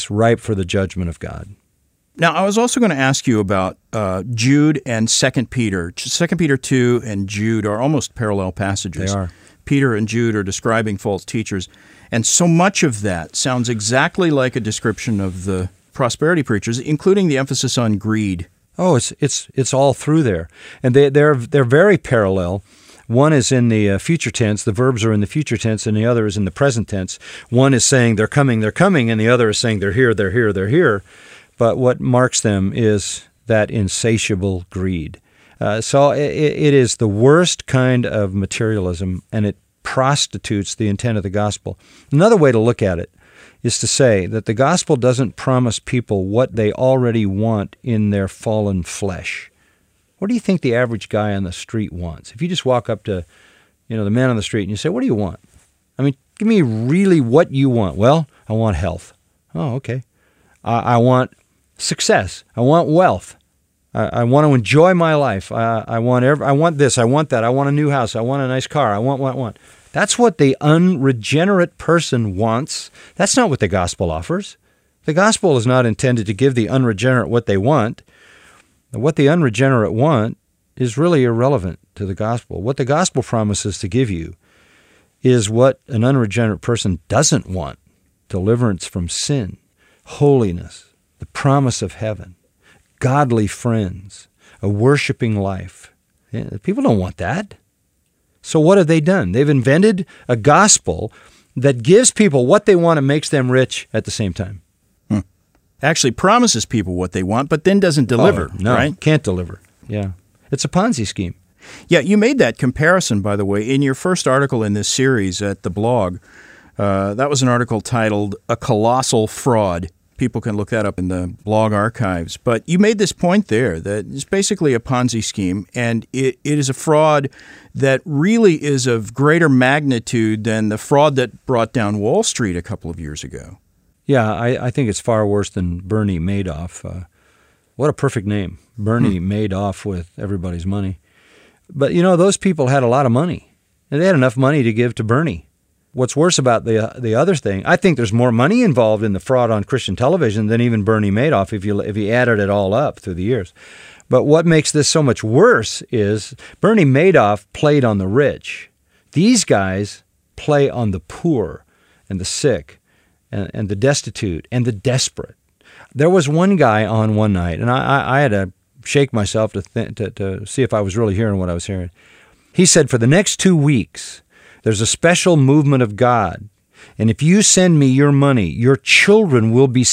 us ripe for the judgment of God. Now, I was also going to ask you about Jude and 2 Peter. 2 Peter 2 and Jude are almost parallel passages. They are. Peter and Jude are describing false teachers, and so much of that sounds exactly like a description of the prosperity preachers, including the emphasis on greed. Oh, it's all through there, and they're very parallel. One is in the future tense; the verbs are in the future tense, and the other is in the present tense. One is saying they're coming, and the other is saying they're here, they're here, they're here. But what marks them is that insatiable greed. So it is the worst kind of materialism, and it prostitutes the intent of the gospel. Another way to look at it is to say that the gospel doesn't promise people what they already want in their fallen flesh. What do you think the average guy on the street wants? If you just walk up to, the man on the street and you say, "What do you want?" I mean, give me really what you want. Well, I want health. Oh, okay. I want success. I want wealth. I want to enjoy my life. I want this. I want that. I want a new house. I want a nice car. I want. That's what the unregenerate person wants. That's not what the gospel offers. The gospel is not intended to give the unregenerate what they want. What the unregenerate want is really irrelevant to the gospel. What the gospel promises to give you is what an unregenerate person doesn't want: deliverance from sin, holiness, the promise of heaven, godly friends, a worshiping life. People don't want that. So what have they done? They've invented a gospel that gives people what they want and makes them rich at the same time. Actually promises people what they want, but then doesn't deliver, no, right? Can't deliver. Yeah. It's a Ponzi scheme. Yeah, you made that comparison, by the way, in your first article in this series at the blog. That was an article titled "A Colossal Fraud." People can look that up in the blog archives. But you made this point there that it's basically a Ponzi scheme, and it is a fraud that really is of greater magnitude than the fraud that brought down Wall Street a couple of years ago. Yeah, I think it's far worse than Bernie Madoff. What a perfect name. Bernie Madoff with everybody's money. But, those people had a lot of money, and they had enough money to give to Bernie. What's worse about the other thing, I think there's more money involved in the fraud on Christian television than even Bernie Madoff if you added it all up through the years. But what makes this so much worse is Bernie Madoff played on the rich. These guys play on the poor and the sick and the destitute and the desperate. There was one guy on one night, and I had to shake myself to see if I was really hearing what I was hearing. He said, for the next 2 weeks, there's a special movement of God, and if you send me your money, your children will be